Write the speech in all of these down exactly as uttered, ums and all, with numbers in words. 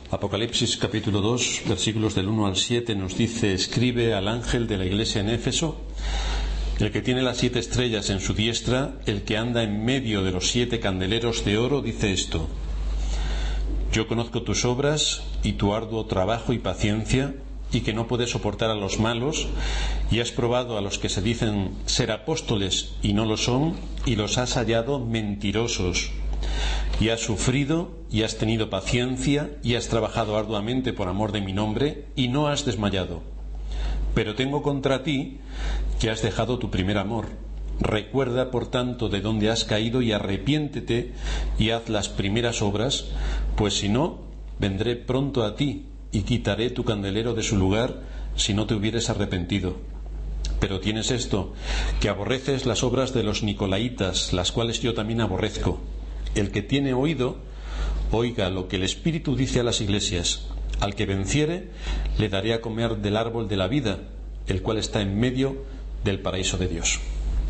Apocalipsis capítulo dos, versículos del uno al siete nos dice: escribe al ángel de la iglesia en Éfeso, el que tiene las siete estrellas en su diestra, el que anda en medio de los siete candeleros de oro, dice esto: yo conozco tus obras y tu arduo trabajo y paciencia, y que no puedes soportar a los malos, y has probado a los que se dicen ser apóstoles y no lo son, y los has hallado mentirosos. Y has sufrido, y has tenido paciencia, y has trabajado arduamente por amor de mi nombre, y no has desmayado. Pero tengo contra ti que has dejado tu primer amor. Recuerda, por tanto, de dónde has caído, y arrepiéntete, y haz las primeras obras, pues si no, vendré pronto a ti, y quitaré tu candelero de su lugar, si no te hubieres arrepentido. Pero tienes esto, que aborreces las obras de los nicolaitas, las cuales yo también aborrezco. El que tiene oído, oiga lo que el Espíritu dice a las iglesias. Al que venciere, le daré a comer del árbol de la vida, el cual está en medio del paraíso de Dios.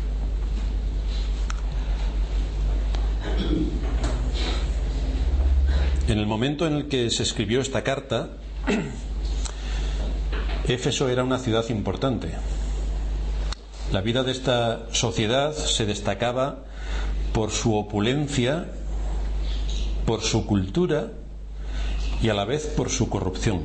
En el momento en el que se escribió esta carta, Éfeso era una ciudad importante. La vida de esta sociedad se destacaba por su opulencia, por su cultura y a la vez por su corrupción.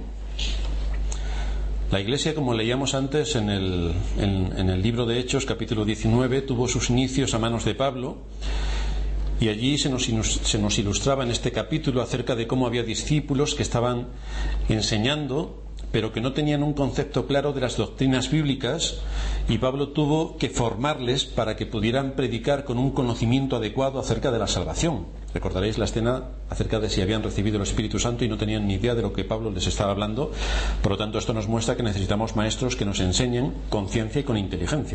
La Iglesia, como leíamos antes en el, en, en el libro de Hechos, capítulo diecinueve, tuvo sus inicios a manos de Pablo, y allí se nos, se nos ilustraba en este capítulo acerca de cómo había discípulos que estaban enseñando, pero que no tenían un concepto claro de las doctrinas bíblicas, y Pablo tuvo que formarles para que pudieran predicar con un conocimiento adecuado acerca de la salvación. Recordaréis la escena acerca de si habían recibido el Espíritu Santo y no tenían ni idea de lo que Pablo les estaba hablando. Por lo tanto, esto nos muestra que necesitamos maestros que nos enseñen con ciencia y con inteligencia.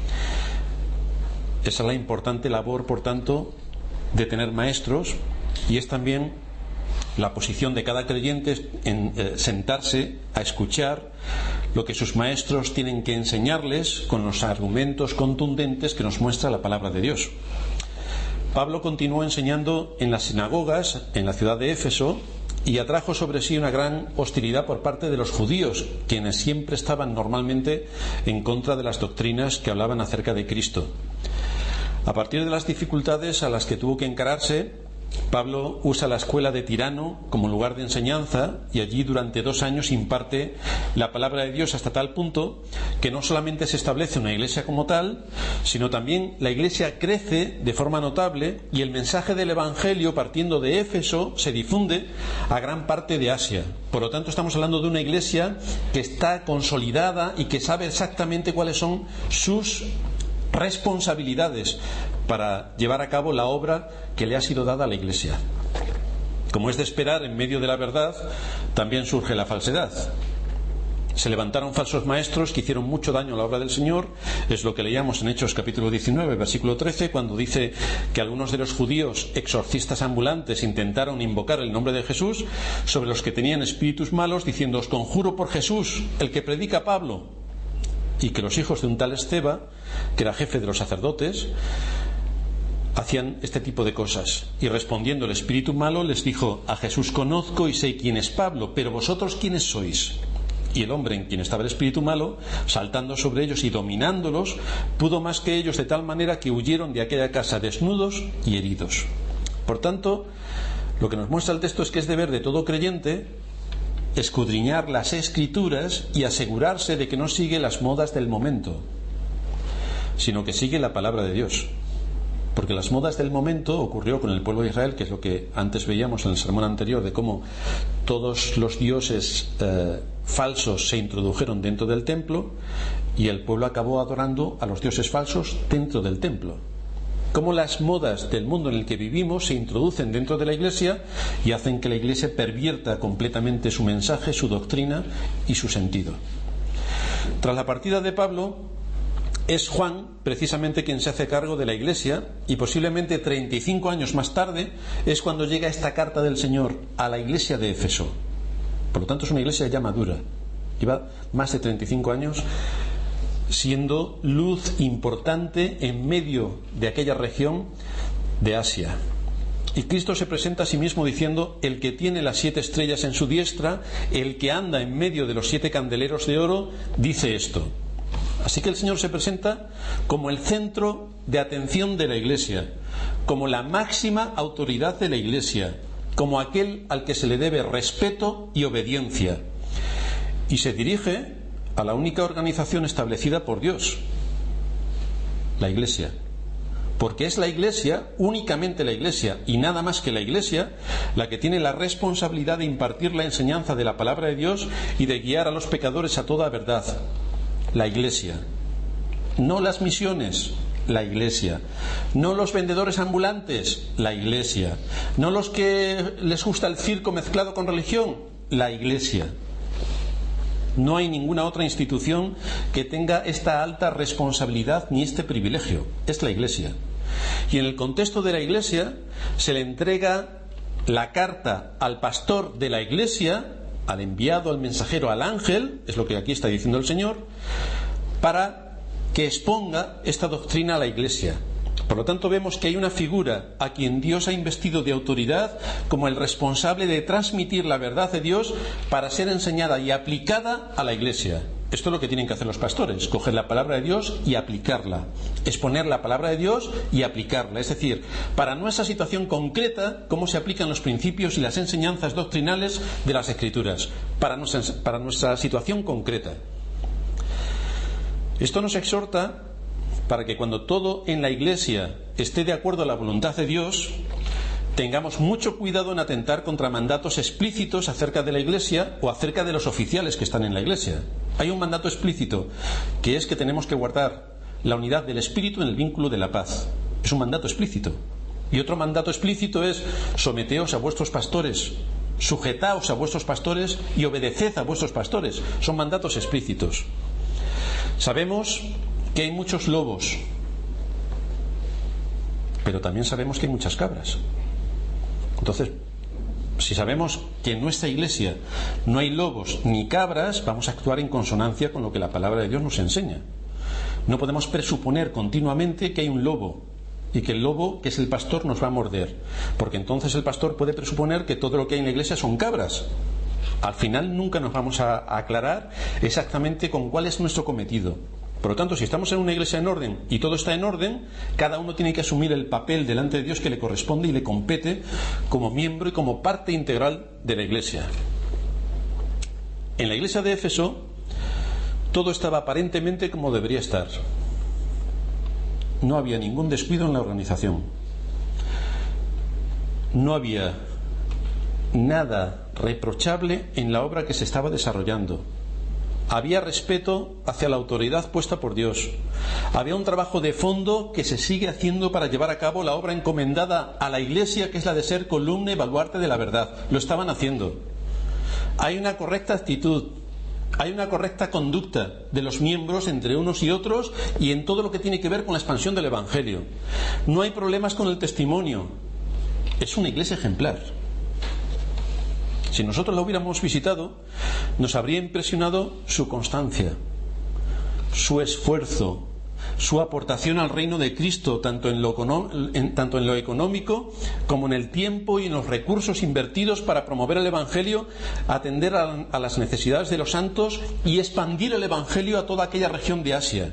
Esa es la importante labor, por tanto, de tener maestros, y es también la posición de cada creyente en eh, sentarse a escuchar lo que sus maestros tienen que enseñarles con los argumentos contundentes que nos muestra la palabra de Dios. Pablo continuó enseñando en las sinagogas en la ciudad de Éfeso y atrajo sobre sí una gran hostilidad por parte de los judíos, quienes siempre estaban normalmente en contra de las doctrinas que hablaban acerca de Cristo. A partir de las dificultades a las que tuvo que encararse, Pablo usa la escuela de Tirano como lugar de enseñanza, y allí durante dos años imparte la palabra de Dios hasta tal punto que no solamente se establece una iglesia como tal, sino también la iglesia crece de forma notable, y el mensaje del Evangelio, partiendo de Éfeso, se difunde a gran parte de Asia. Por lo tanto, estamos hablando de una iglesia que está consolidada y que sabe exactamente cuáles son sus responsabilidades para llevar a cabo la obra que le ha sido dada a la Iglesia. Como es de esperar, en medio de la verdad también surge la falsedad. Se levantaron falsos maestros que hicieron mucho daño a la obra del Señor. Es lo que leíamos en Hechos capítulo diecinueve, versículo trece, cuando dice que algunos de los judíos exorcistas ambulantes intentaron invocar el nombre de Jesús sobre los que tenían espíritus malos, diciendo: os conjuro por Jesús, el que predica Pablo. Y que los hijos de un tal Esteba, que era jefe de los sacerdotes, hacían este tipo de cosas. Y respondiendo el espíritu malo les dijo: a Jesús conozco y sé quién es Pablo, pero vosotros ¿quiénes sois? Y el hombre en quien estaba el espíritu malo, saltando sobre ellos y dominándolos, pudo más que ellos, de tal manera que huyeron de aquella casa desnudos y heridos. Por tanto, lo que nos muestra el texto es que es deber de todo creyente escudriñar las Escrituras y asegurarse de que no sigue las modas del momento, sino que sigue la palabra de Dios. Porque las modas del momento ocurrió con el pueblo de Israel, que es lo que antes veíamos en el sermón anterior, de cómo todos los dioses eh, falsos se introdujeron dentro del templo, y el pueblo acabó adorando a los dioses falsos dentro del templo. Cómo las modas del mundo en el que vivimos se introducen dentro de la Iglesia y hacen que la Iglesia pervierta completamente su mensaje, su doctrina y su sentido. Tras la partida de Pablo, es Juan precisamente quien se hace cargo de la Iglesia, y posiblemente treinta y cinco años más tarde es cuando llega esta carta del Señor a la Iglesia de Éfeso. Por lo tanto, es una iglesia ya madura. Lleva más de treinta y cinco años siendo luz importante en medio de aquella región de Asia. Y Cristo se presenta a sí mismo diciendo: el que tiene las siete estrellas en su diestra, el que anda en medio de los siete candeleros de oro, dice esto. Así que el Señor se presenta como el centro de atención de la Iglesia, como la máxima autoridad de la Iglesia, como aquel al que se le debe respeto y obediencia. Y se dirige a la única organización establecida por Dios, la Iglesia. Porque es la Iglesia, únicamente la Iglesia y nada más que la Iglesia, la que tiene la responsabilidad de impartir la enseñanza de la palabra de Dios y de guiar a los pecadores a toda verdad. La Iglesia. No las misiones, la Iglesia. No los vendedores ambulantes, la Iglesia. No los que les gusta el circo mezclado con religión, la Iglesia. No hay ninguna otra institución que tenga esta alta responsabilidad ni este privilegio. Es la Iglesia. Y en el contexto de la Iglesia se le entrega la carta al pastor de la Iglesia, al enviado, al mensajero, al ángel, es lo que aquí está diciendo el Señor, para que exponga esta doctrina a la Iglesia. Por lo tanto, vemos que hay una figura a quien Dios ha investido de autoridad como el responsable de transmitir la verdad de Dios para ser enseñada y aplicada a la Iglesia. Esto es lo que tienen que hacer los pastores: coger la palabra de Dios y aplicarla, exponer la palabra de Dios y aplicarla. Es decir, para nuestra situación concreta, cómo se aplican los principios y las enseñanzas doctrinales de las Escrituras, para nuestra, para nuestra situación concreta. Esto nos exhorta para que cuando todo en la Iglesia esté de acuerdo a la voluntad de Dios, tengamos mucho cuidado en atentar contra mandatos explícitos acerca de la Iglesia o acerca de los oficiales que están en la Iglesia. Hay un mandato explícito, que es que tenemos que guardar la unidad del Espíritu en el vínculo de la paz. Es un mandato explícito. Y otro mandato explícito es: someteos a vuestros pastores, sujetaos a vuestros pastores y obedeced a vuestros pastores. Son mandatos explícitos. Sabemos que hay muchos lobos, pero también sabemos que hay muchas cabras. Entonces, si sabemos que en nuestra Iglesia no hay lobos ni cabras, vamos a actuar en consonancia con lo que la palabra de Dios nos enseña. No podemos presuponer continuamente que hay un lobo y que el lobo, que es el pastor, nos va a morder, porque entonces el pastor puede presuponer que todo lo que hay en la Iglesia son cabras. Al final nunca nos vamos a aclarar exactamente con cuál es nuestro cometido. Por lo tanto, si estamos en una iglesia en orden y todo está en orden, cada uno tiene que asumir el papel delante de Dios que le corresponde y le compete como miembro y como parte integral de la iglesia. En la iglesia de Éfeso todo estaba aparentemente como debería estar. No había ningún descuido en la organización. No había nada reprochable en la obra que se estaba desarrollando. Había respeto hacia la autoridad puesta por Dios. Había un trabajo de fondo que se sigue haciendo para llevar a cabo la obra encomendada a la Iglesia, que es la de ser columna y baluarte de la verdad. Lo estaban haciendo. Hay una correcta actitud, hay una correcta conducta de los miembros entre unos y otros y en todo lo que tiene que ver con la expansión del Evangelio. No hay problemas con el testimonio. Es una iglesia ejemplar. Si nosotros la hubiéramos visitado, nos habría impresionado su constancia, su esfuerzo, su aportación al reino de Cristo, tanto en lo, en, tanto en lo económico como en el tiempo y en los recursos invertidos para promover el Evangelio, atender a, a las necesidades de los santos y expandir el Evangelio a toda aquella región de Asia.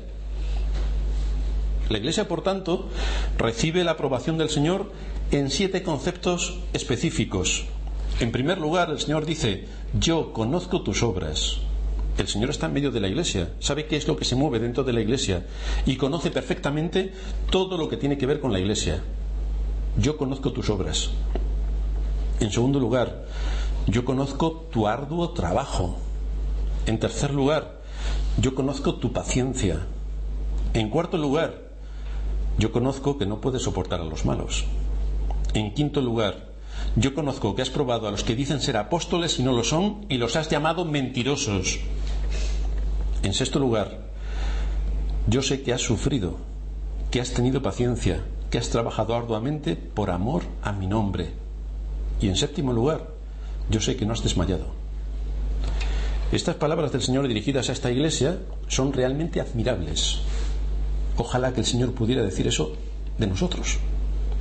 La Iglesia, por tanto, recibe la aprobación del Señor en siete conceptos específicos. En primer lugar, el Señor dice: yo conozco tus obras. El Señor está en medio de la Iglesia, sabe qué es lo que se mueve dentro de la Iglesia y conoce perfectamente todo lo que tiene que ver con la Iglesia. Yo conozco tus obras. En segundo lugar, yo conozco tu arduo trabajo. En tercer lugar, yo conozco tu paciencia. En cuarto lugar, yo conozco que no puedes soportar a los malos. En quinto lugar, yo conozco que has probado a los que dicen ser apóstoles y no lo son, y los has llamado mentirosos. En sexto lugar, yo sé que has sufrido, que has tenido paciencia, que has trabajado arduamente por amor a mi nombre. Y en séptimo lugar, yo sé que no has desmayado. Estas palabras del Señor dirigidas a esta iglesia son realmente admirables. Ojalá que el Señor pudiera decir eso de nosotros.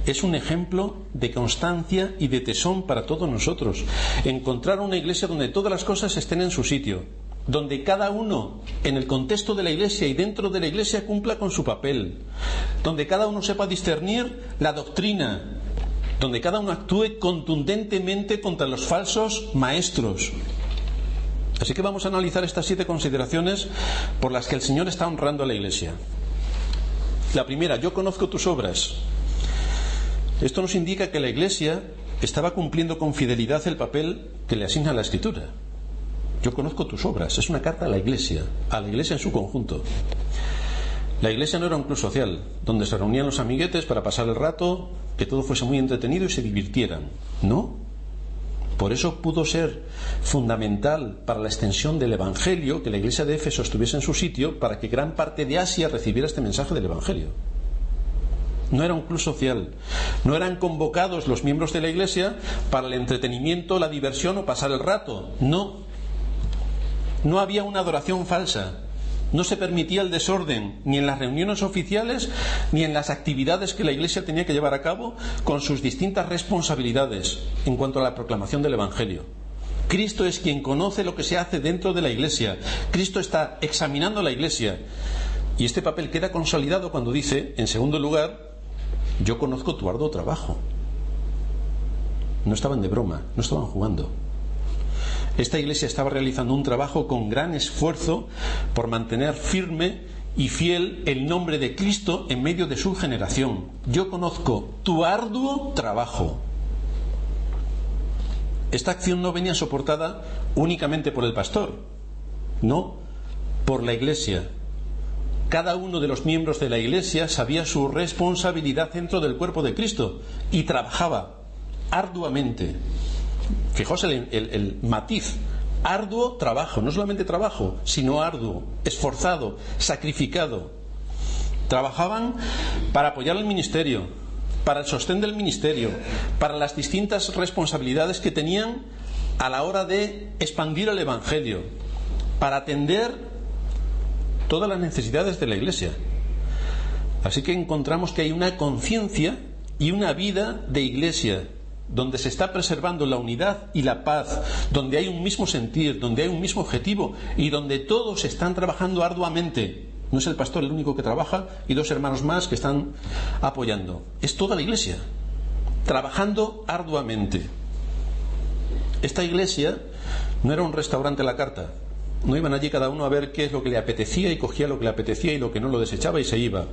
es un ejemplo de constancia y de tesón para todos nosotros. Encontrar una iglesia donde todas las cosas estén en su sitio, donde cada uno en el contexto de la iglesia y dentro de la iglesia cumpla con su papel, donde cada uno sepa discernir la doctrina, donde cada uno actúe contundentemente contra los falsos maestros. Así que vamos a analizar estas siete consideraciones por las que el Señor está honrando a la iglesia. La primera: yo conozco tus obras. Esto nos indica que la iglesia estaba cumpliendo con fidelidad el papel que le asigna la Escritura. Yo conozco tus obras. Es una carta a la iglesia, a la iglesia en su conjunto. La iglesia no era un club social donde se reunían los amiguetes para pasar el rato, que todo fuese muy entretenido y se divirtieran. No. Por eso pudo ser fundamental para la extensión del Evangelio que la iglesia de Éfeso estuviese en su sitio, para que gran parte de Asia recibiera este mensaje del Evangelio. No era un club social. No eran convocados los miembros de la iglesia para el entretenimiento, la diversión o pasar el rato. No. No había una adoración falsa. No se permitía el desorden ni en las reuniones oficiales ni en las actividades que la iglesia tenía que llevar a cabo con sus distintas responsabilidades en cuanto a la proclamación del Evangelio. Cristo es quien conoce lo que se hace dentro de la iglesia. Cristo está examinando la iglesia. Y este papel queda consolidado cuando dice, en segundo lugar, yo conozco tu arduo trabajo. No estaban de broma, no estaban jugando. Esta iglesia estaba realizando un trabajo con gran esfuerzo por mantener firme y fiel el nombre de Cristo en medio de su generación. Yo conozco tu arduo trabajo. Esta acción no venía soportada únicamente por el pastor, no, por la iglesia. Cada uno de los miembros de la iglesia sabía su responsabilidad dentro del cuerpo de Cristo y trabajaba arduamente. Fijaos el, el, el matiz: arduo trabajo, no solamente trabajo, sino arduo, esforzado, sacrificado. Trabajaban para apoyar el ministerio, para el sostén del ministerio, para las distintas responsabilidades que tenían a la hora de expandir el Evangelio, para atender todas las necesidades de la iglesia. Así que encontramos que hay una conciencia y una vida de iglesia donde se está preservando la unidad y la paz, donde hay un mismo sentir, donde hay un mismo objetivo y donde todos están trabajando arduamente. No es el pastor el único que trabaja y dos hermanos más que están apoyando. Es toda la iglesia trabajando arduamente. Esta iglesia no era un restaurante a la carta. No iban allí cada uno a ver qué es lo que le apetecía y cogía lo que le apetecía y lo que no lo desechaba y se iba.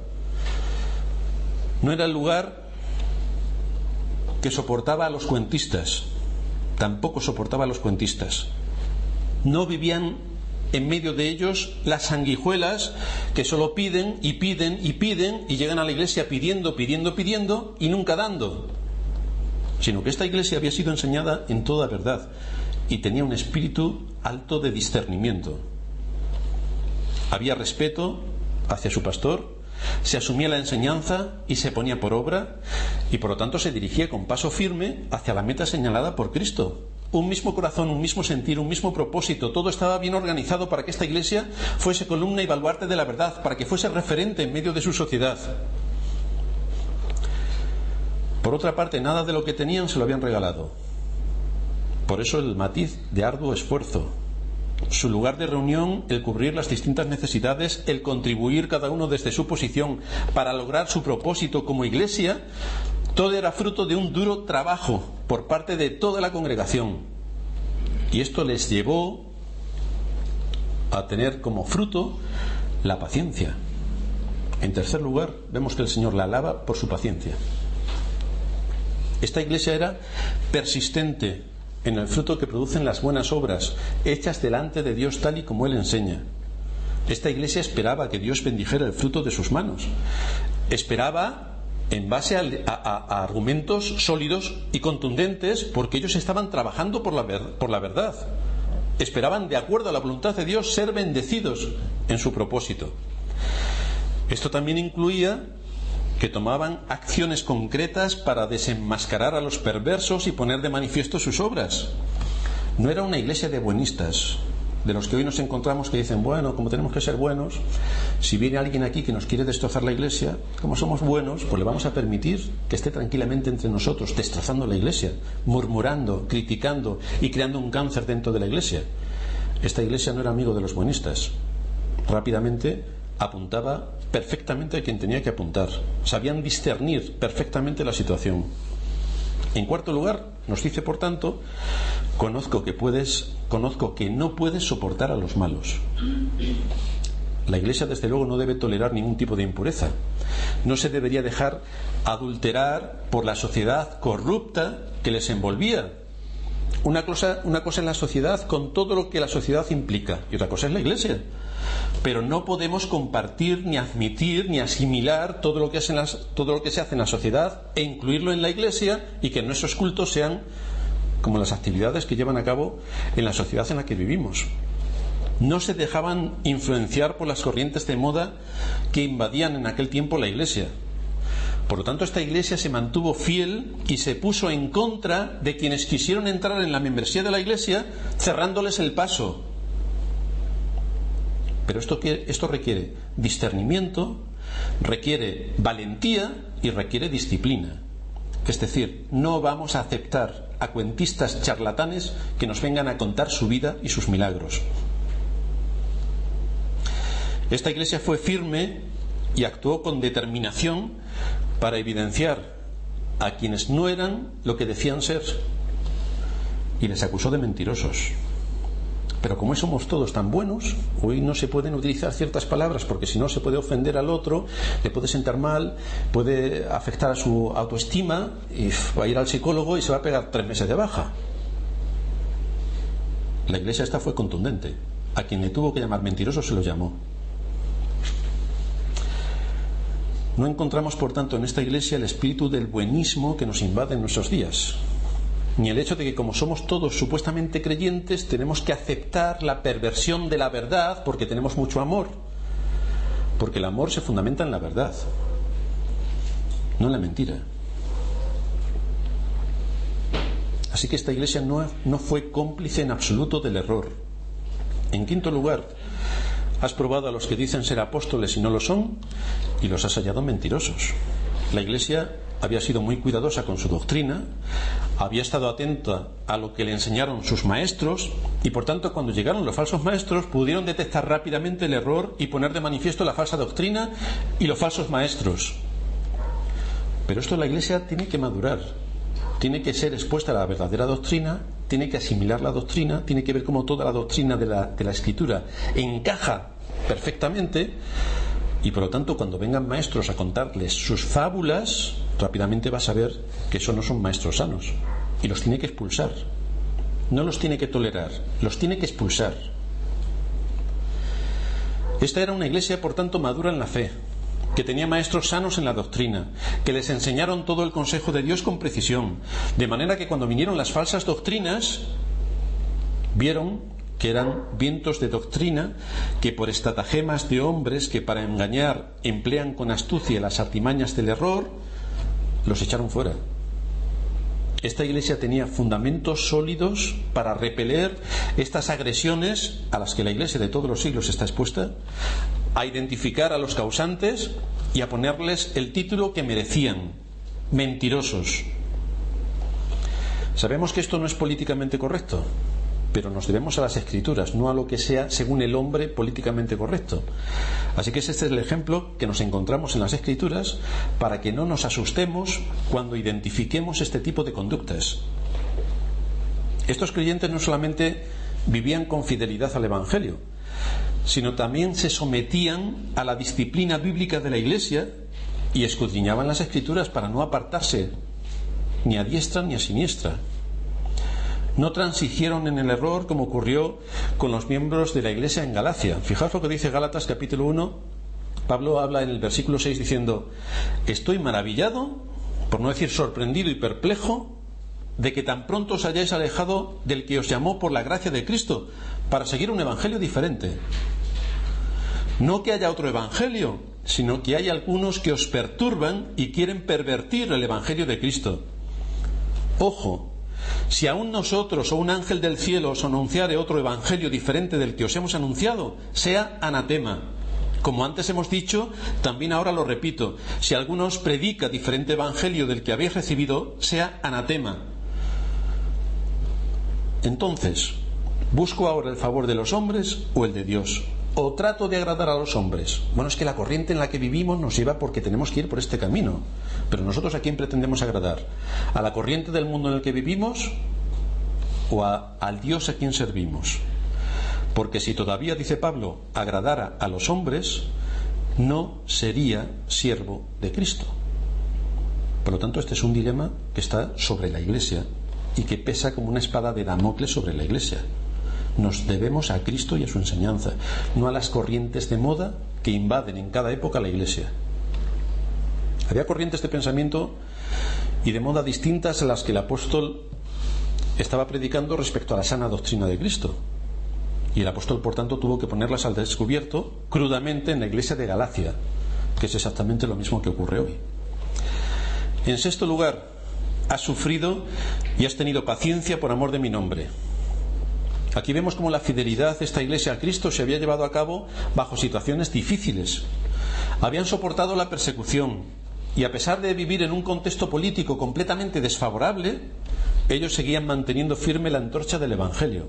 No era el lugar que soportaba a los cuentistas. Tampoco soportaba a los cuentistas. No vivían en medio de ellos las sanguijuelas que solo piden y piden y piden y llegan a la iglesia pidiendo, pidiendo, pidiendo y nunca dando. Sino que esta iglesia había sido enseñada en toda verdad y tenía un espíritu alto de discernimiento. Había respeto hacia su pastor, se asumía la enseñanza y se ponía por obra, y por lo tanto se dirigía con paso firme hacia la meta señalada por Cristo. Un mismo corazón, un mismo sentir, un mismo propósito. Todo estaba bien organizado para que esta iglesia fuese columna y baluarte de la verdad, para que fuese referente en medio de su sociedad. Por otra parte, nada de lo que tenían se lo habían regalado. Por eso el matiz de arduo esfuerzo. Su lugar de reunión, el cubrir las distintas necesidades, el contribuir cada uno desde su posición para lograr su propósito como iglesia, todo era fruto de un duro trabajo por parte de toda la congregación. Y esto les llevó a tener como fruto la paciencia. En tercer lugar, vemos que el Señor la alaba por su paciencia. Esta iglesia era persistente en el fruto que producen las buenas obras, hechas delante de Dios tal y como Él enseña. Esta iglesia esperaba que Dios bendijera el fruto de sus manos. Esperaba en base a, a, a argumentos sólidos y contundentes, porque ellos estaban trabajando por la, ver, por la verdad. Esperaban, de acuerdo a la voluntad de Dios, ser bendecidos en su propósito. Esto también incluía que tomaban acciones concretas para desenmascarar a los perversos y poner de manifiesto sus obras. No era una iglesia de buenistas, de los que hoy nos encontramos que dicen, bueno, como tenemos que ser buenos, si viene alguien aquí que nos quiere destrozar la iglesia, como somos buenos, pues le vamos a permitir que esté tranquilamente entre nosotros, destrozando la iglesia, murmurando, criticando y creando un cáncer dentro de la iglesia. Esta iglesia no era amigo de los buenistas. Rápidamente apuntaba perfectamente a quien tenía que apuntar. Sabían discernir perfectamente la situación. En cuarto lugar, nos dice, por tanto, conozco que puedes, conozco que no puedes soportar a los malos. La iglesia, desde luego, no debe tolerar ningún tipo de impureza. No se debería dejar adulterar por la sociedad corrupta que les envolvía. Una cosa, una cosa es la sociedad con todo lo que la sociedad implica, y otra cosa es la iglesia. Pero no podemos compartir, ni admitir, ni asimilar todo lo que es en las, todo lo que se hace en la sociedad e incluirlo en la iglesia, y que nuestros cultos sean como las actividades que llevan a cabo en la sociedad en la que vivimos. No se dejaban influenciar por las corrientes de moda que invadían en aquel tiempo la iglesia. Por lo tanto, esta iglesia se mantuvo fiel y se puso en contra de quienes quisieron entrar en la membresía de la iglesia, cerrándoles el paso. Pero esto, esto requiere discernimiento, requiere valentía y requiere disciplina. Es decir, no vamos a aceptar a cuentistas charlatanes que nos vengan a contar su vida y sus milagros. Esta iglesia fue firme y actuó con determinación para evidenciar a quienes no eran lo que decían ser, y les acusó de mentirosos. Pero como somos todos tan buenos, hoy no se pueden utilizar ciertas palabras, porque si no se puede ofender al otro, le puede sentar mal, puede afectar a su autoestima, y va a ir al psicólogo y se va a pegar tres meses de baja. La iglesia esta fue contundente. A quien le tuvo que llamar mentiroso se lo llamó. No encontramos, por tanto, en esta iglesia el espíritu del buenismo que nos invade en nuestros días, ni el hecho de que, como somos todos supuestamente creyentes, tenemos que aceptar la perversión de la verdad porque tenemos mucho amor, porque el amor se fundamenta en la verdad, no en la mentira. Así que esta iglesia no, no fue cómplice en absoluto del error. En quinto lugar, has probado a los que dicen ser apóstoles y no lo son, y los has hallado mentirosos. La iglesia había sido muy cuidadosa con su doctrina, había estado atenta a lo que le enseñaron sus maestros, y por tanto, cuando llegaron los falsos maestros, pudieron detectar rápidamente el error y poner de manifiesto la falsa doctrina y los falsos maestros. Pero esto la iglesia tiene que madurar, tiene que ser expuesta a la verdadera doctrina, tiene que asimilar la doctrina, tiene que ver cómo toda la doctrina de la, de la Escritura encaja perfectamente, y por lo tanto, cuando vengan maestros a contarles sus fábulas, rápidamente va a saber que esos no son maestros sanos, y los tiene que expulsar. No los tiene que tolerar, los tiene que expulsar. Esta era una iglesia, por tanto, madura en la fe, que tenía maestros sanos en la doctrina, que les enseñaron todo el consejo de Dios con precisión, de manera que cuando vinieron las falsas doctrinas, vieron que eran vientos de doctrina que, por estratagemas de hombres que para engañar emplean con astucia las artimañas del error, los echaron fuera. Esta iglesia tenía fundamentos sólidos para repeler estas agresiones a las que la iglesia de todos los siglos está expuesta, a identificar a los causantes y a ponerles el título que merecían: mentirosos. Sabemos que esto no es políticamente correcto, pero nos debemos a las Escrituras, no a lo que sea según el hombre políticamente correcto. Así que este es el ejemplo que nos encontramos en las Escrituras, para que no nos asustemos cuando identifiquemos este tipo de conductas. Estos creyentes no solamente vivían con fidelidad al Evangelio, sino también se sometían a la disciplina bíblica de la Iglesia y escudriñaban las Escrituras para no apartarse ni a diestra ni a siniestra. No transigieron en el error como ocurrió con los miembros de la iglesia en Galacia. Fijaos lo que dice Gálatas capítulo uno. Pablo habla en el versículo seis diciendo: estoy maravillado, por no decir sorprendido y perplejo, de que tan pronto os hayáis alejado del que os llamó por la gracia de Cristo para seguir un evangelio diferente. No que haya otro evangelio, sino que hay algunos que os perturban y quieren pervertir el evangelio de Cristo. Ojo, Si aún nosotros o un ángel del cielo os anunciare otro evangelio diferente del que os hemos anunciado, sea anatema. Como antes hemos dicho, también ahora lo repito, si alguno os predica diferente evangelio del que habéis recibido, sea anatema. Entonces, ¿busco ahora el favor de los hombres o el de Dios? ¿O trato de agradar a los hombres? Bueno, es que la corriente en la que vivimos nos lleva porque tenemos que ir por este camino. Pero nosotros, ¿a quién pretendemos agradar? ¿A la corriente del mundo en el que vivimos o a, al Dios a quien servimos? Porque si todavía, dice Pablo, agradara a los hombres, no sería siervo de Cristo. Por lo tanto, este es un dilema que está sobre la Iglesia y que pesa como una espada de Damocles sobre la Iglesia. Nos debemos a Cristo y a su enseñanza, no a las corrientes de moda que invaden en cada época la Iglesia. Había corrientes de pensamiento y de moda distintas a las que el apóstol estaba predicando respecto a la sana doctrina de Cristo. Y el apóstol, por tanto, tuvo que ponerlas al descubierto crudamente en la iglesia de Galacia, que es exactamente lo mismo que ocurre hoy. En sexto lugar, has sufrido y has tenido paciencia por amor de mi nombre. Aquí vemos cómo la fidelidad de esta iglesia a Cristo se había llevado a cabo bajo situaciones difíciles. Habían soportado la persecución y, a pesar de vivir en un contexto político completamente desfavorable, ellos seguían manteniendo firme la antorcha del Evangelio.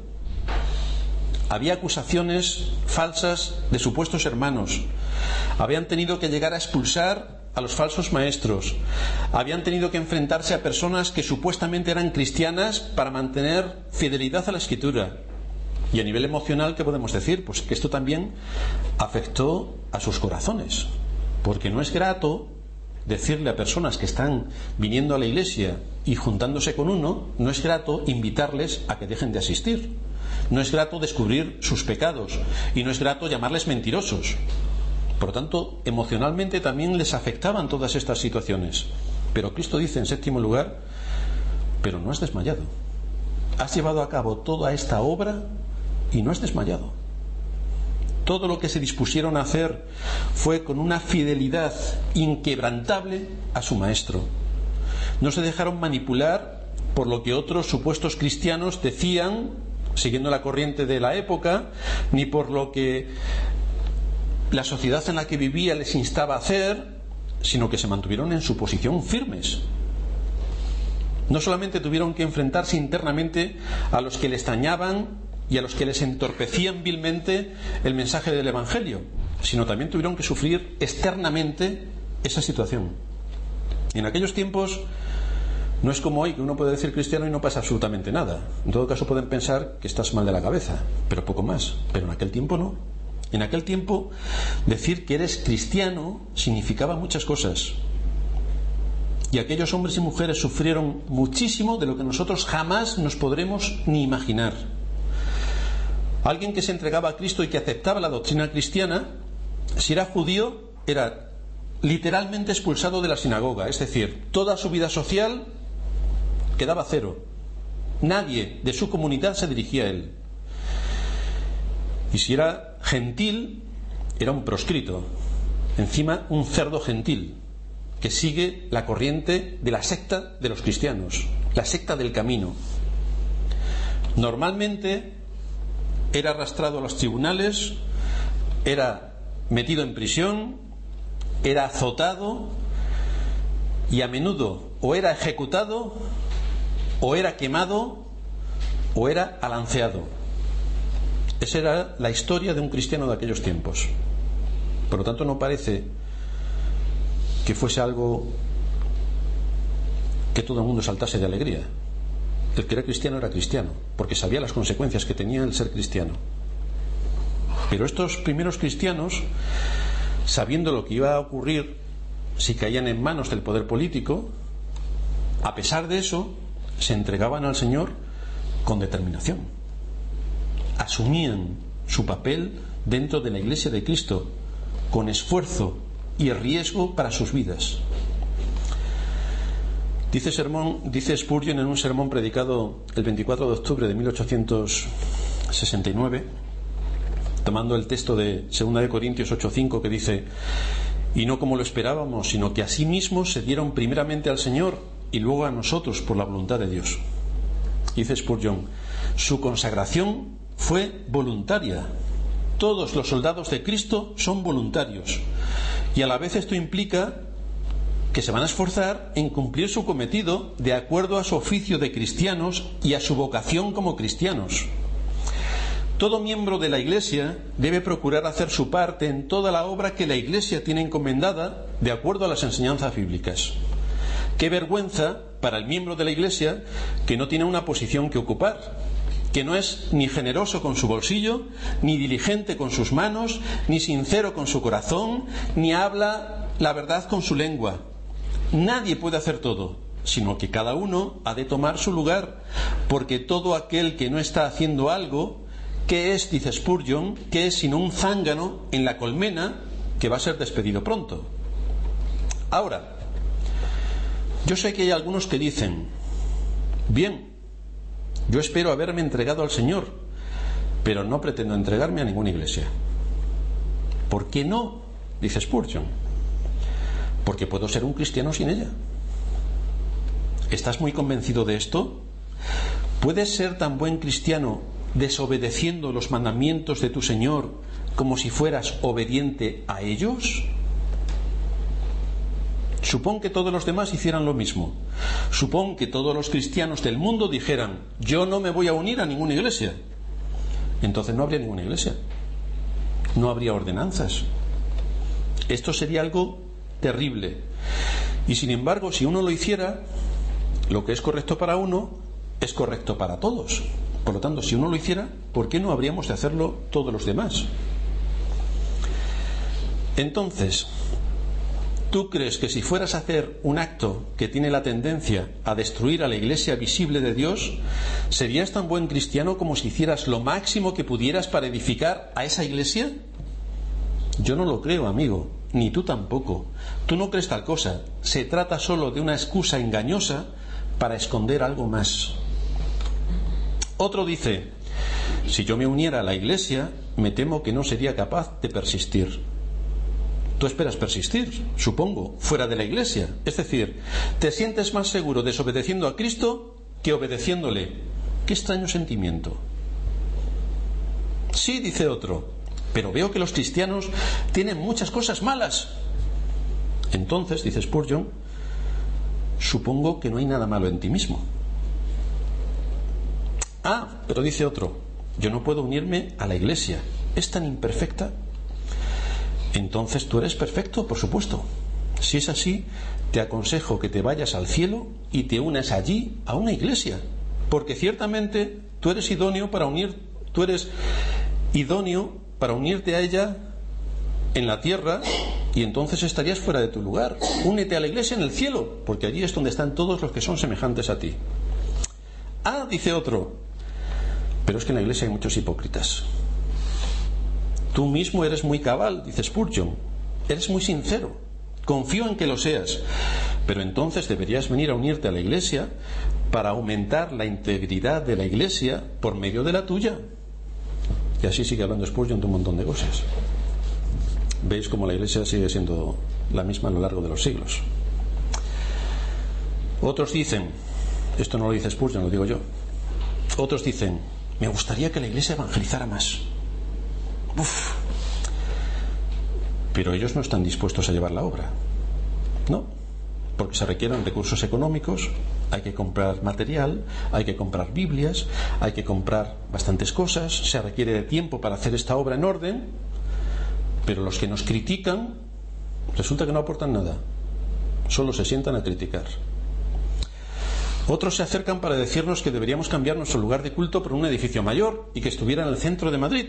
Había acusaciones falsas de supuestos hermanos. Habían tenido que llegar a expulsar a los falsos maestros. Habían tenido que enfrentarse a personas que supuestamente eran cristianas para mantener fidelidad a la Escritura. Y a nivel emocional, ¿qué podemos decir? Pues que esto también afectó a sus corazones. Porque no es grato decirle a personas que están viniendo a la iglesia y juntándose con uno, no es grato invitarles a que dejen de asistir. No es grato descubrir sus pecados y no es grato llamarles mentirosos. Por lo tanto, emocionalmente también les afectaban todas estas situaciones. Pero Cristo dice en séptimo lugar, pero no has desmayado. Has llevado a cabo toda esta obra y no has desmayado. Todo lo que se dispusieron a hacer fue con una fidelidad inquebrantable a su maestro. No se dejaron manipular por lo que otros supuestos cristianos decían, siguiendo la corriente de la época, ni por lo que la sociedad en la que vivía les instaba a hacer, sino que se mantuvieron en su posición firmes. No solamente tuvieron que enfrentarse internamente a los que les dañaban y a los que les entorpecían vilmente el mensaje del Evangelio, sino también tuvieron que sufrir externamente esa situación. Y en aquellos tiempos no es como hoy, que uno puede decir cristiano y no pasa absolutamente nada. En todo caso pueden pensar que estás mal de la cabeza, pero poco más. Pero en aquel tiempo no. En aquel tiempo decir que eres cristiano significaba muchas cosas. Y aquellos hombres y mujeres sufrieron muchísimo de lo que nosotros jamás nos podremos ni imaginar. Alguien que se entregaba a Cristo y que aceptaba la doctrina cristiana, si era judío, era literalmente expulsado de la sinagoga. Es decir, toda su vida social quedaba cero. Nadie de su comunidad se dirigía a él. Y si era gentil, era un proscrito. Encima, un cerdo gentil, que sigue la corriente de la secta de los cristianos, la secta del camino. Normalmente era arrastrado a los tribunales, era metido en prisión, era azotado y a menudo o era ejecutado, o era quemado, o era alanceado. Esa era la historia de un cristiano de aquellos tiempos. Por lo tanto, no parece que fuese algo que todo el mundo saltase de alegría. El que era cristiano era cristiano, porque sabía las consecuencias que tenía el ser cristiano. Pero estos primeros cristianos, sabiendo lo que iba a ocurrir si caían en manos del poder político, a pesar de eso, se entregaban al Señor con determinación. Asumían su papel dentro de la Iglesia de Cristo con esfuerzo y riesgo para sus vidas. Dice, sermón, dice Spurgeon en un sermón predicado el veinticuatro de octubre de mil ochocientos sesenta y nueve, tomando el texto de segunda de Corintios ocho cinco, que dice: y no como lo esperábamos, sino que asimismo se dieron primeramente al Señor y luego a nosotros por la voluntad de Dios. Dice Spurgeon, su consagración fue voluntaria. Todos los soldados de Cristo son voluntarios. Y a la vez esto implica que se van a esforzar en cumplir su cometido de acuerdo a su oficio de cristianos y a su vocación como cristianos. Todo miembro de la Iglesia debe procurar hacer su parte en toda la obra que la Iglesia tiene encomendada de acuerdo a las enseñanzas bíblicas. Qué vergüenza para el miembro de la Iglesia que no tiene una posición que ocupar, que no es ni generoso con su bolsillo, ni diligente con sus manos, ni sincero con su corazón, ni habla la verdad con su lengua. Nadie puede hacer todo, sino que cada uno ha de tomar su lugar, porque todo aquel que no está haciendo algo, ¿qué es, dice Spurgeon, qué es sino un zángano en la colmena que va a ser despedido pronto? Ahora, yo sé que hay algunos que dicen, bien, yo espero haberme entregado al Señor, pero no pretendo entregarme a ninguna iglesia. ¿Por qué no? Dice Spurgeon. Porque puedo ser un cristiano sin ella. ¿Estás muy convencido de esto? ¿Puedes ser tan buen cristiano desobedeciendo los mandamientos de tu Señor como si fueras obediente a ellos? Supón que todos los demás hicieran lo mismo. Supón que todos los cristianos del mundo dijeran, yo no me voy a unir a ninguna iglesia. Entonces no habría ninguna iglesia. No habría ordenanzas. Esto sería algo terrible. Y sin embargo, si uno lo hiciera, lo que es correcto para uno es correcto para todos. Por lo tanto, si uno lo hiciera, ¿por qué no habríamos de hacerlo todos los demás? Entonces, ¿tú crees que si fueras a hacer un acto que tiene la tendencia a destruir a la iglesia visible de Dios, serías tan buen cristiano como si hicieras lo máximo que pudieras para edificar a esa iglesia? Yo no lo creo, amigo, ni tú tampoco. Tú no crees tal cosa. Se trata solo de una excusa engañosa para esconder algo más. Otro dice, si yo me uniera a la iglesia, me temo que no sería capaz de persistir. Tú esperas persistir, supongo, fuera de la iglesia. Es decir, te sientes más seguro desobedeciendo a Cristo que obedeciéndole. Qué extraño sentimiento. Sí, dice otro, pero veo que los cristianos tienen muchas cosas malas. Entonces, dice Spurgeon, supongo que no hay nada malo en ti mismo. Ah, pero dice otro, yo no puedo unirme a la iglesia. ¿Es tan imperfecta? Entonces tú eres perfecto, por supuesto. Si es así, te aconsejo que te vayas al cielo y te unas allí a una iglesia, porque ciertamente tú eres idóneo para unir, tú eres idóneo para unirte a ella en la tierra, y entonces estarías fuera de tu lugar. Únete a la iglesia en el cielo, porque allí es donde están todos los que son semejantes a ti. Ah, dice otro, pero es que en la iglesia hay muchos hipócritas. Tú mismo eres muy cabal, dice Spurgeon. Eres muy sincero. Confío en que lo seas. Pero entonces deberías venir a unirte a la iglesia para aumentar la integridad de la iglesia por medio de la tuya. Y así sigue hablando Spurgeon de un montón de cosas. Veis cómo la iglesia sigue siendo la misma a lo largo de los siglos. Otros dicen, esto no lo dice Spurgeon, lo digo yo. Otros dicen, me gustaría que la iglesia evangelizara más. Uf. Pero ellos no están dispuestos a llevar la obra, ¿no? Porque se requieren recursos económicos, hay que comprar material, hay que comprar Biblias, hay que comprar bastantes cosas, se requiere de tiempo para hacer esta obra en orden, pero los que nos critican resulta que no aportan nada, solo se sientan a criticar. Otros se acercan para decirnos que deberíamos cambiar nuestro lugar de culto por un edificio mayor y que estuviera en el centro de Madrid.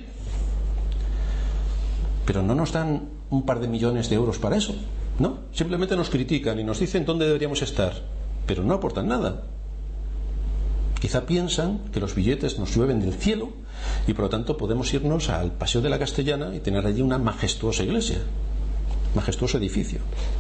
Pero no nos dan un par de millones de euros para eso, ¿no? Simplemente nos critican y nos dicen dónde deberíamos estar, pero no aportan nada. Quizá piensan que los billetes nos llueven del cielo y por lo tanto podemos irnos al Paseo de la Castellana y tener allí una majestuosa iglesia, majestuoso edificio.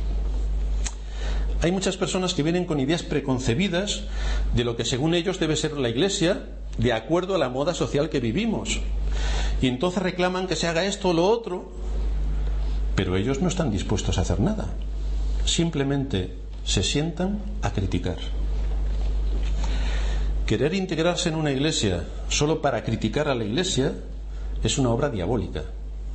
Hay muchas personas que vienen con ideas preconcebidas de lo que según ellos debe ser la iglesia de acuerdo a la moda social que vivimos. Y entonces reclaman que se haga esto o lo otro, pero ellos no están dispuestos a hacer nada. Simplemente se sientan a criticar. Querer integrarse en una iglesia solo para criticar a la iglesia es una obra diabólica.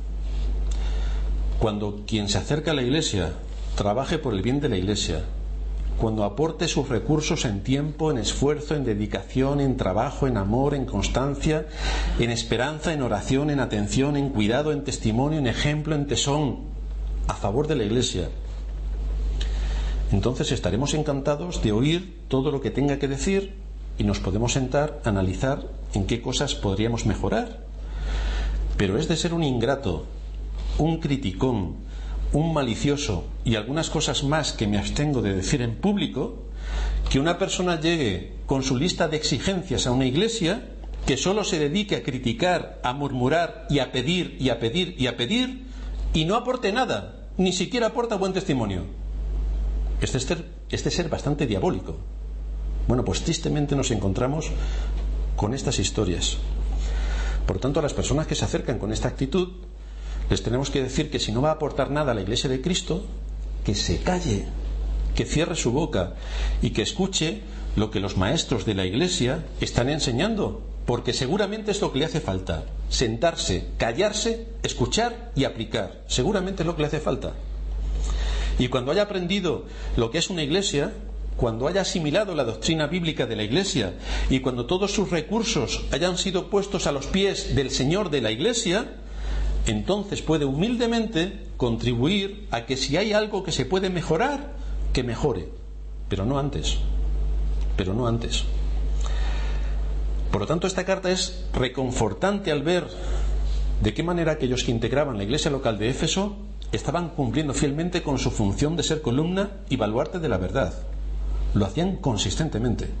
Cuando quien se acerca a la iglesia trabaje por el bien de la iglesia, cuando aporte sus recursos en tiempo, en esfuerzo, en dedicación, en trabajo, en amor, en constancia, en esperanza, en oración, en atención, en cuidado, en testimonio, en ejemplo, en tesón, a favor de la iglesia, entonces estaremos encantados de oír todo lo que tenga que decir y nos podemos sentar a analizar en qué cosas podríamos mejorar. Pero es de ser un ingrato, un criticón, un malicioso y algunas cosas más que me abstengo de decir en público, que una persona llegue con su lista de exigencias a una iglesia que solo se dedique a criticar, a murmurar y a pedir y a pedir y a pedir y no aporte nada, ni siquiera aporta buen testimonio. Este es ser, este ser bastante diabólico. Bueno, pues tristemente nos encontramos con estas historias. Por tanto, a las personas que se acercan con esta actitud les tenemos que decir que si no va a aportar nada a la Iglesia de Cristo, que se calle, que cierre su boca y que escuche lo que los maestros de la Iglesia están enseñando, porque seguramente es lo que le hace falta: sentarse, callarse, escuchar y aplicar. Seguramente es lo que le hace falta. Y cuando haya aprendido lo que es una iglesia, cuando haya asimilado la doctrina bíblica de la iglesia y cuando todos sus recursos hayan sido puestos a los pies del Señor de la iglesia, entonces puede humildemente contribuir a que si hay algo que se puede mejorar, que mejore, pero no antes, pero no antes. Por lo tanto, esta carta es reconfortante al ver de qué manera aquellos que integraban la iglesia local de Éfeso estaban cumpliendo fielmente con su función de ser columna y baluarte de la verdad. Lo hacían consistentemente.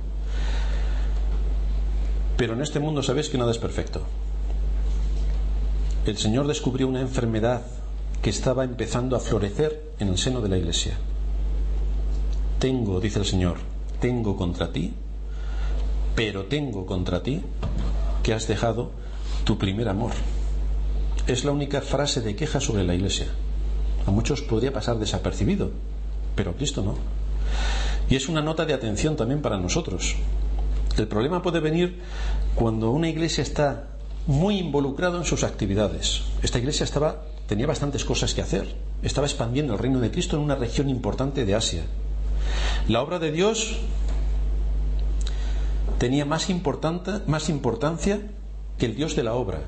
Pero en este mundo sabéis que nada es perfecto. El Señor descubrió una enfermedad que estaba empezando a florecer en el seno de la iglesia. Tengo, dice el Señor, tengo contra ti, pero tengo contra ti que has dejado tu primer amor. Es la única frase de queja sobre la iglesia. A muchos podría pasar desapercibido, pero a Cristo no. Y es una nota de atención también para nosotros. El problema puede venir cuando una iglesia está muy involucrada en sus actividades. Esta iglesia estaba, tenía bastantes cosas que hacer. Estaba expandiendo el reino de Cristo en una región importante de Asia. La obra de Dios tenía más, importante, más importancia que el Dios de la obra.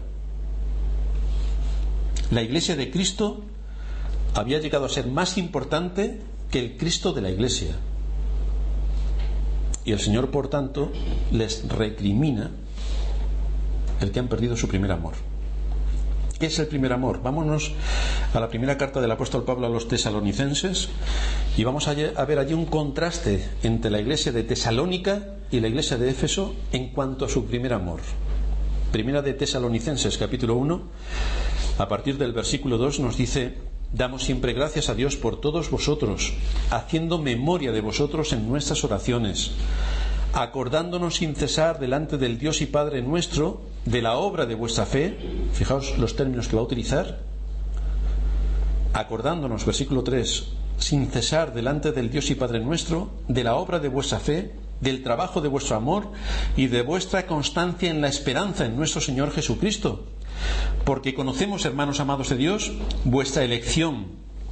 La iglesia de Cristo había llegado a ser más importante que el Cristo de la iglesia. Y el Señor, por tanto, les recrimina el que han perdido su primer amor. ¿Qué es el primer amor? Vámonos a la primera carta del apóstol Pablo a los tesalonicenses y vamos a ver allí un contraste entre la iglesia de Tesalónica y la iglesia de Éfeso en cuanto a su primer amor. Primera de Tesalonicenses, capítulo uno, a partir del versículo dos nos dice: damos siempre gracias a Dios por todos vosotros, haciendo memoria de vosotros en nuestras oraciones, acordándonos sin cesar delante del Dios y Padre nuestro de la obra de vuestra fe. Fijaos los términos que va a utilizar. Acordándonos, versículo tres, sin cesar delante del Dios y Padre nuestro de la obra de vuestra fe, del trabajo de vuestro amor y de vuestra constancia en la esperanza en nuestro Señor Jesucristo. Porque conocemos, hermanos amados de Dios, vuestra elección,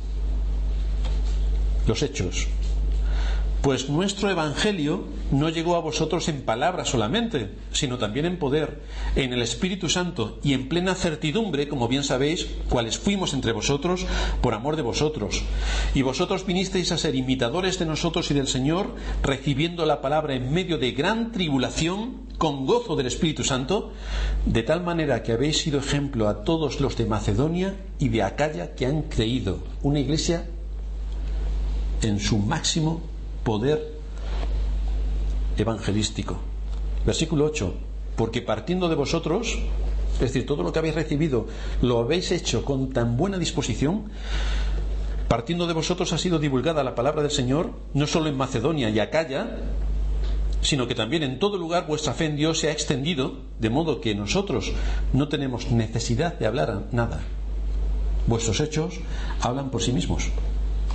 los hechos. Pues nuestro evangelio no llegó a vosotros en palabras solamente, sino también en poder, en el Espíritu Santo y en plena certidumbre, como bien sabéis, cuáles fuimos entre vosotros por amor de vosotros. Y vosotros vinisteis a ser imitadores de nosotros y del Señor, recibiendo la palabra en medio de gran tribulación, con gozo del Espíritu Santo, de tal manera que habéis sido ejemplo a todos los de Macedonia y de Acaya que han creído. Una iglesia en su máximo poder evangelístico. Versículo ocho: porque partiendo de vosotros, es decir, todo lo que habéis recibido lo habéis hecho con tan buena disposición. Partiendo de vosotros ha sido divulgada la palabra del Señor, no solo en Macedonia y Acaya, sino que también en todo lugar vuestra fe en Dios se ha extendido, de modo que nosotros no tenemos necesidad de hablar nada. Vuestros hechos hablan por sí mismos.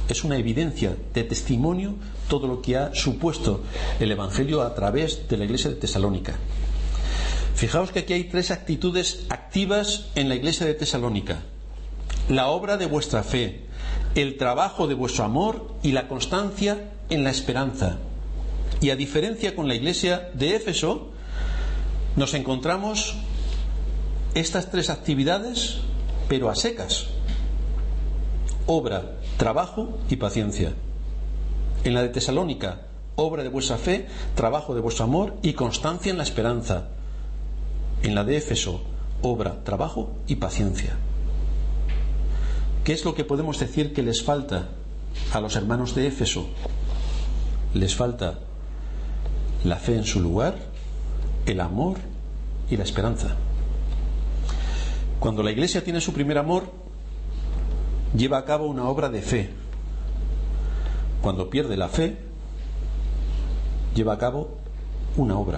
Es una evidencia de testimonio todo lo que ha supuesto el Evangelio a través de la iglesia de Tesalónica. Fijaos que aquí hay tres actitudes activas en la iglesia de Tesalónica: la obra de vuestra fe, el trabajo de vuestro amor y la constancia en la esperanza. Y a diferencia con la iglesia de Éfeso, nos encontramos estas tres actividades, pero a secas: obra, trabajo y paciencia. En la de Tesalónica, obra de vuestra fe, trabajo de vuestro amor y constancia en la esperanza. En la de Éfeso, obra, trabajo y paciencia. ¿Qué es lo que podemos decir que les falta a los hermanos de Éfeso? Les falta la fe en su lugar, el amor y la esperanza. Cuando la iglesia tiene su primer amor, lleva a cabo una obra de fe. Cuando pierde la fe, lleva a cabo una obra.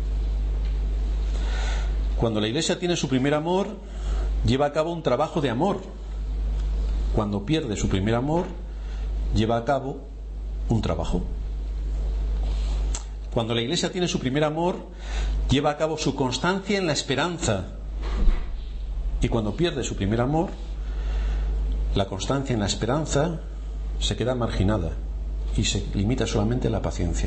Cuando la iglesia tiene su primer amor, lleva a cabo un trabajo de amor. Cuando pierde su primer amor, lleva a cabo un trabajo. Cuando la iglesia tiene su primer amor, lleva a cabo su constancia en la esperanza. Y cuando pierde su primer amor, la constancia en la esperanza se queda marginada y se limita solamente a la paciencia.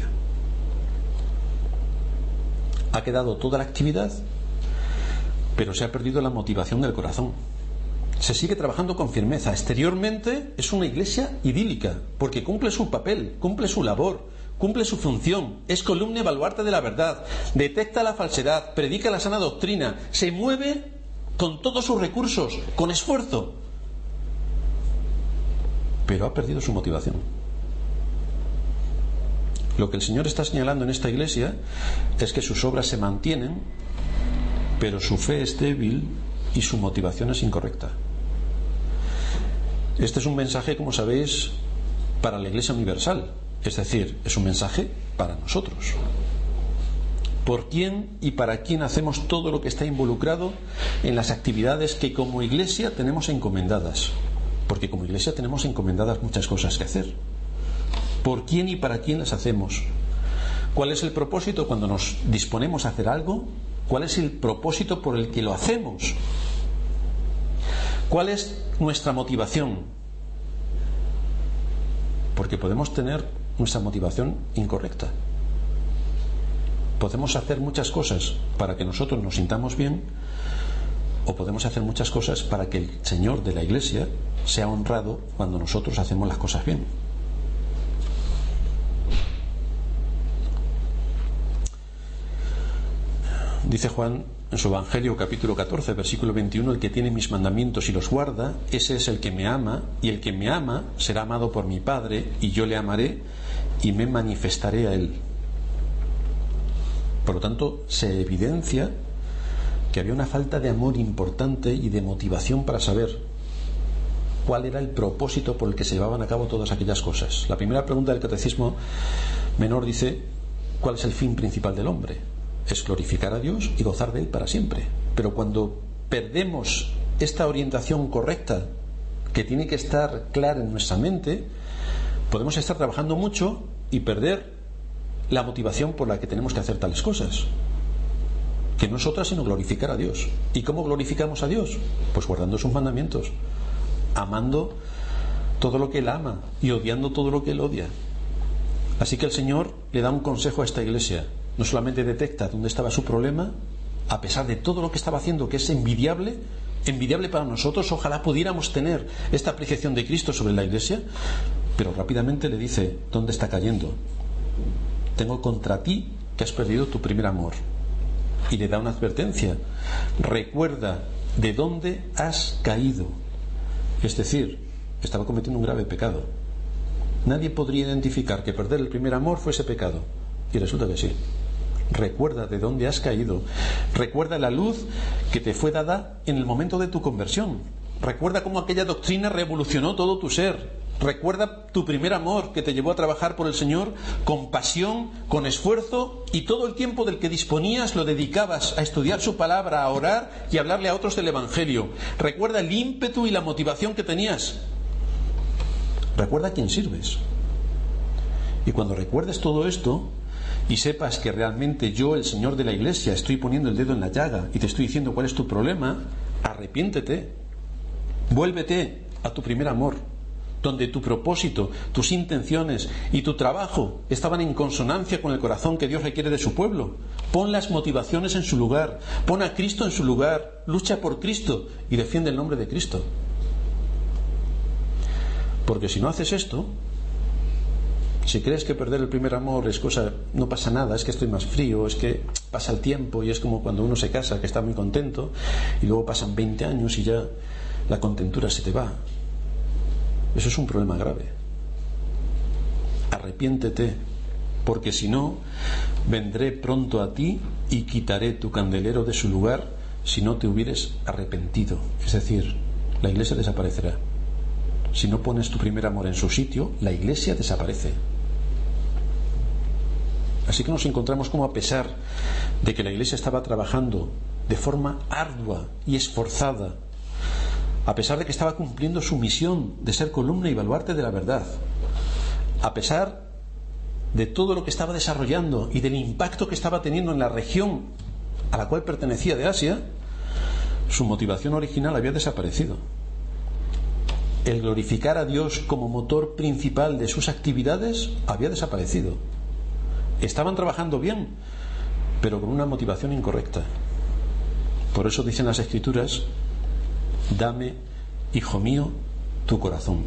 Ha quedado toda la actividad, pero se ha perdido la motivación del corazón. Se sigue trabajando con firmeza. Exteriormente es una iglesia idílica, porque cumple su papel, cumple su labor, cumple su función. Es columna y baluarte de la verdad, detecta la falsedad, predica la sana doctrina, se mueve con todos sus recursos, con esfuerzo, pero ha perdido su motivación. Lo que el Señor está señalando en esta iglesia es que sus obras se mantienen, pero su fe es débil y su motivación es incorrecta. Este es un mensaje, como sabéis, para la Iglesia universal, es decir, es un mensaje para nosotros. ¿Por quién y para quién hacemos todo lo que está involucrado en las actividades que como iglesia tenemos encomendadas? Porque como iglesia tenemos encomendadas muchas cosas que hacer. ¿Por quién y para quién las hacemos? ¿Cuál es el propósito cuando nos disponemos a hacer algo? ¿Cuál es el propósito por el que lo hacemos? ¿Cuál es nuestra motivación? Porque podemos tener nuestra motivación incorrecta. Podemos hacer muchas cosas para que nosotros nos sintamos bien, o podemos hacer muchas cosas para que el Señor de la iglesia sea honrado cuando nosotros hacemos las cosas bien. Dice Juan en su Evangelio, capítulo catorce, versículo veintiuno: el que tiene mis mandamientos y los guarda, ese es el que me ama, y el que me ama será amado por mi Padre, y yo le amaré y me manifestaré a él. Por lo tanto, se evidencia que había una falta de amor importante y de motivación para saber cuál era el propósito por el que se llevaban a cabo todas aquellas cosas. La primera pregunta del Catecismo Menor dice: ¿cuál es el fin principal del hombre? Es glorificar a Dios y gozar de Él para siempre. Pero cuando perdemos esta orientación correcta, que tiene que estar clara en nuestra mente, podemos estar trabajando mucho y perder la motivación por la que tenemos que hacer tales cosas, que no es otra sino glorificar a Dios. ¿Y cómo glorificamos a Dios? Pues guardando sus mandamientos, amando todo lo que Él ama y odiando todo lo que Él odia. Así que el Señor le da un consejo a esta iglesia. No solamente detecta dónde estaba su problema, a pesar de todo lo que estaba haciendo, que es envidiable, envidiable para nosotros. Ojalá pudiéramos tener esta apreciación de Cristo sobre la iglesia, pero rápidamente le dice dónde está cayendo. Tengo contra ti que has perdido tu primer amor. Y le da una advertencia: recuerda de dónde has caído. Es decir, estaba cometiendo un grave pecado. Nadie podría identificar que perder el primer amor fuese pecado, y resulta que sí. Recuerda de dónde has caído. Recuerda la luz que te fue dada en el momento de tu conversión. Recuerda cómo aquella doctrina revolucionó todo tu ser. Recuerda tu primer amor que te llevó a trabajar por el Señor con pasión, con esfuerzo, y todo el tiempo del que disponías lo dedicabas a estudiar su palabra, a orar y a hablarle a otros del Evangelio. Recuerda el ímpetu y la motivación que tenías. Recuerda a quién sirves. Y cuando recuerdes todo esto y sepas que realmente yo, el Señor de la Iglesia, estoy poniendo el dedo en la llaga y te estoy diciendo cuál es tu problema, arrepiéntete, vuélvete a tu primer amor, donde tu propósito, tus intenciones y tu trabajo estaban en consonancia con el corazón que Dios requiere de su pueblo. Pon las motivaciones en su lugar, pon a Cristo en su lugar, lucha por Cristo y defiende el nombre de Cristo. Porque si no haces esto, si crees que perder el primer amor es cosa, no pasa nada, es que estoy más frío, es que pasa el tiempo y es como cuando uno se casa, que está muy contento y luego pasan veinte años y ya la contentura se te va. Eso es un problema grave. Arrepiéntete, porque si no, vendré pronto a ti y quitaré tu candelero de su lugar si no te hubieres arrepentido. Es decir, la iglesia desaparecerá. Si no pones tu primer amor en su sitio, la iglesia desaparece. Así que nos encontramos como, a pesar de que la iglesia estaba trabajando de forma ardua y esforzada, a pesar de que estaba cumpliendo su misión de ser columna y baluarte de la verdad, a pesar de todo lo que estaba desarrollando y del impacto que estaba teniendo en la región a la cual pertenecía de Asia, su motivación original había desaparecido. El glorificar a Dios como motor principal de sus actividades había desaparecido. Estaban trabajando bien, pero con una motivación incorrecta. Por eso dicen las Escrituras: dame, hijo mío, tu corazón.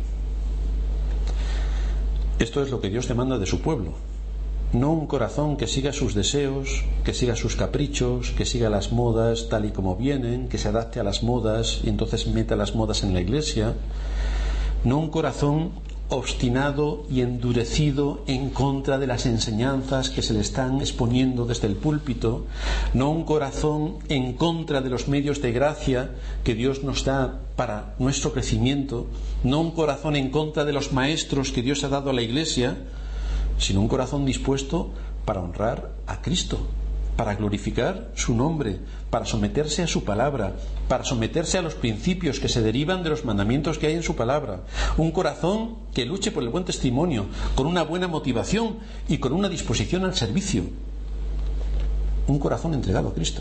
Esto es lo que Dios demanda de su pueblo. No un corazón que siga sus deseos, que siga sus caprichos, que siga las modas tal y como vienen, que se adapte a las modas y entonces meta las modas en la iglesia. No un corazón obstinado y endurecido en contra de las enseñanzas que se le están exponiendo desde el púlpito. No un corazón en contra de los medios de gracia que Dios nos da para nuestro crecimiento. No un corazón en contra de los maestros que Dios ha dado a la iglesia, sino un corazón dispuesto para honrar a Cristo, para glorificar su nombre, para someterse a su palabra, para someterse a los principios que se derivan de los mandamientos que hay en su palabra. Un corazón que luche por el buen testimonio, con una buena motivación y con una disposición al servicio. Un corazón entregado a Cristo.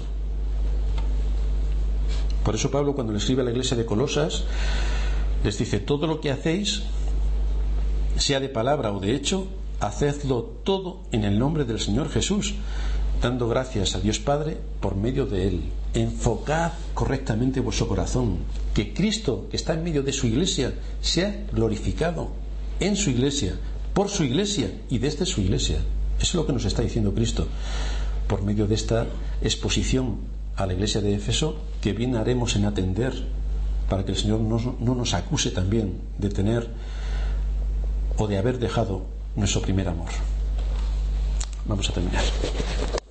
Por eso Pablo, cuando le escribe a la iglesia de Colosas, les dice: todo lo que hacéis, sea de palabra o de hecho, hacedlo todo en el nombre del Señor Jesús, dando gracias a Dios Padre por medio de Él. Enfocad correctamente vuestro corazón, que Cristo, que está en medio de su iglesia, sea glorificado en su iglesia, por su iglesia y desde su iglesia. Eso es lo que nos está diciendo Cristo por medio de esta exposición a la iglesia de Éfeso, que bien haremos en atender para que el Señor no, no nos acuse también de tener o de haber dejado nuestro primer amor. Vamos a terminar.